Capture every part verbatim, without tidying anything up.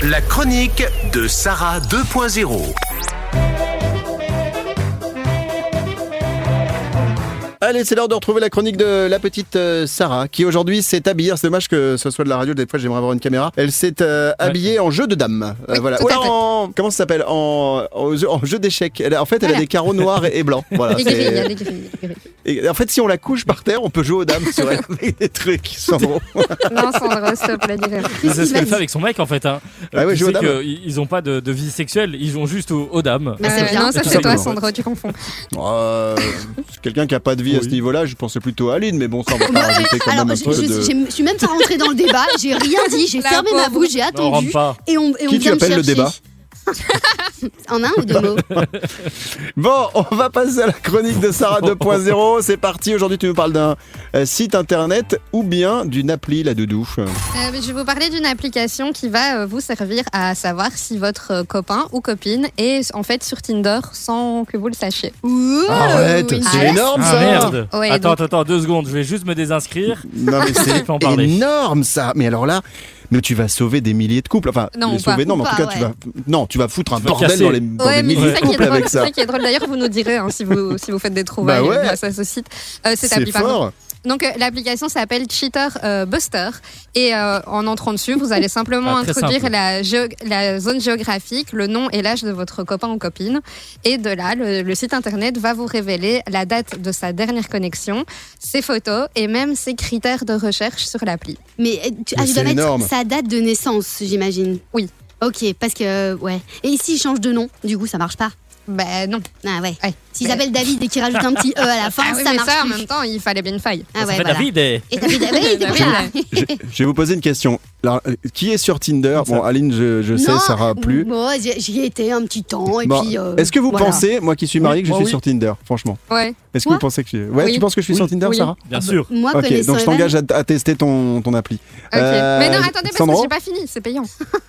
La chronique de Sarah deux point zéro. Allez, c'est l'heure de retrouver la chronique de la petite euh, Sarah, qui aujourd'hui s'est habillée. C'est dommage que ce soit de la radio, des fois j'aimerais avoir une caméra. Elle s'est euh, habillée en jeu de dames. Euh, Oui, voilà. tout Ou à alors fait. en, comment ça s'appelle en, en jeu, en jeu d'échecs. Elle a- En fait, elle Voilà. a des carreaux noirs et, et blancs. Voilà, Des c'est- grilles, il y a des grilles, des grilles. et en fait, si on la couche par terre, on peut jouer aux dames sur elle avec des trucs. Sandro. Non, Sandro, stop la différence. C'est ce qu'elle fait avec son mec en fait. Hein. Ah ouais, Tu joue aux sais dames. qu'ils ils ont pas de, de vie sexuelle, ils jouent juste aux, aux dames. Mais c'est Euh, bien, ça tout c'est toi, simplement. Sandro, tu confonds. Euh, c'est quelqu'un qui a pas de vie à ce Oui. niveau-là. Je pensais plutôt à Aline, mais bon, ça on va pas Bah, rajouter quand alors, même un je, peu je- de. j'ai- je suis même pas rentrée dans le débat, j'ai rien dit, j'ai La fermé ma pauvre. bouche, j'ai Non, on rentre attendu pas. et on, et on Qui tu vient me appelles le chercher. débat En un ou deux mots. Bon, on va passer à la chronique de Sarah deux point zéro. C'est parti. Aujourd'hui, tu nous parles d'un euh, site internet ou bien d'une appli, la doudou. Euh, je vais vous parler d'une application qui va euh, vous servir à savoir si votre euh, copain ou copine est en fait sur Tinder sans que vous le sachiez. Arrête, oui. c'est Ah, énorme Ah ça. merde. Ouais, attends, donc- attends, attends, deux secondes, je vais juste me désinscrire. Non mais Tu peux en c'est parler. énorme ça. Mais alors là, mais tu vas sauver des milliers de couples. Enfin, Non, les ou pas. sauver, non, mais en Ou tout pas, cas, tu ouais. vas, non, tu vas foutre un vas bordel casser. dans les, dans Ouais, les mais milliers c'est de ça qui est couples drôle. avec C'est ça. ça qui est drôle. D'ailleurs, vous nous direz hein, si vous si vous faites des trouvailles Bah ouais. grâce à ce site. Euh, cette C'est appli, pardon. fort. Donc euh, l'application s'appelle Cheater euh, Buster et euh, en entrant dessus, vous allez simplement Ah, très introduire simple. la, géo- la zone géographique, le nom et l'âge de votre copain ou copine et de là, le, le site internet va vous révéler la date de sa dernière connexion, ses photos et même ses critères de recherche sur l'appli. Mais euh, tu, Mais ah, je c'est dois mettre énorme. sa date de naissance, j'imagine. Oui. Ok, parce que, euh, ouais. Et ici, il change de nom, du coup, ça marche pas. Ben non. Ah ouais. Ouais. S'il Mais- s'appelle David et qu'il rajoute un petit E à la fin, Ah oui, ça mais marche ça en plus. même temps, il fallait bien une faille. Ah ça ouais, fait voilà. David. Et... Et David, oui, c'est pour David. ça. Je, je vais vous poser une question. Alors, euh, qui est sur Tinder? Bon, Aline, je, je sais, Non, Sarah plus. Moi, j'y j'y étais un petit temps et Bon, puis. euh, est-ce que vous voilà. pensez, moi qui suis marié, que je moi, suis oui. sur Tinder, franchement? Ouais. Est-ce que Quoi vous pensez que je suis... Ouais, Oui. tu penses que je suis Oui. sur Tinder, Oui. Sarah? Bien sûr. Moi, Ok, connaissant donc je Evan- t'engage à, à tester ton, ton appli. Ok. Euh, mais non, attendez, parce Sandro que j'ai pas fini, c'est payant.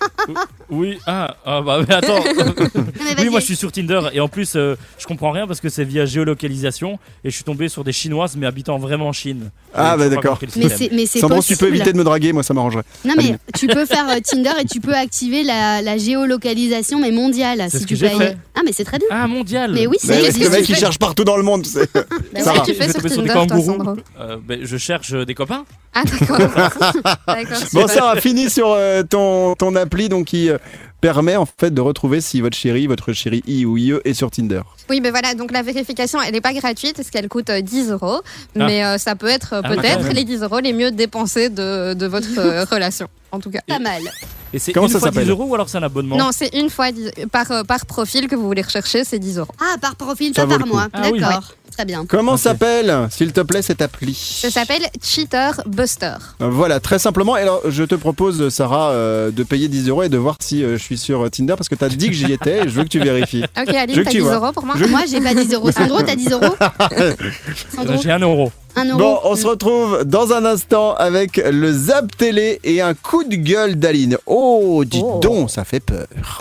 Oui, ah, ah bah mais attends. Non, mais Oui, vas-y. moi je suis sur Tinder et en plus euh, je comprends rien parce que c'est via géolocalisation et je suis tombé sur des Chinoises mais habitant vraiment en Chine. Ah, J'ai bah, toujours pas d'accord. compris le Mais système. c'est, mais c'est Sandro, possible. tu peux éviter de me draguer, moi ça m'arrangerait. Non, mais Aline. tu peux faire euh, Tinder et tu peux activer la, la géolocalisation, mais mondiale, C'est si ce tu que j'ai payes. fait. Ah, mais c'est très bien. Ah, mondial. Mais oui, Mais c'est parce que le mec il fais- cherche partout dans le monde, tu sais. Mais Sarah, qu'est-ce que tu je fais vais sur tomber sur des Tinder, toi, kangourous. Sandro Euh, ben, je cherche euh, des copains. Ah, d'accord. D'accord. Bon, super. Sarah, fini sur euh, ton, ton appli donc qui euh, permet en fait de retrouver si votre chéri, votre chéri I ou I E est sur Tinder. Oui, mais voilà, donc la vérification, elle n'est pas gratuite parce qu'elle coûte euh, dix euros. Mais euh, ça peut être euh, Ah, peut-être quand même. les dix euros les mieux dépensés de, de votre euh, relation, en tout cas. Pas mal. Et c'est Comment une ça fois s'appelle dix euros ou alors c'est un abonnement? Non, c'est une fois dix- par, euh, par profil que vous voulez rechercher, c'est dix euros. Ah, par profil, Ça pas vaut par le coup. mois. Ah oui. D'accord. Très bien. Comment Ok. s'appelle, s'il te plaît, cette appli? Ça s'appelle Cheater Buster. Euh, Voilà, très simplement. Et alors, je te propose, Sarah, euh, de payer dix euros et de voir si euh, je suis sur Tinder parce que tu as dit que j'y étais et je veux que tu vérifies. Ok, Je Aline, veux que t'as tu dix vois. euros pour moi Je- Moi, j'ai pas dix euros. Sandro, t'as dix euros Sandro, J'ai un euro. un euro. Bon, on se retrouve dans un instant avec le Zap Télé et un coup de gueule d'Aline. Oh, dis Oh. donc, ça fait peur.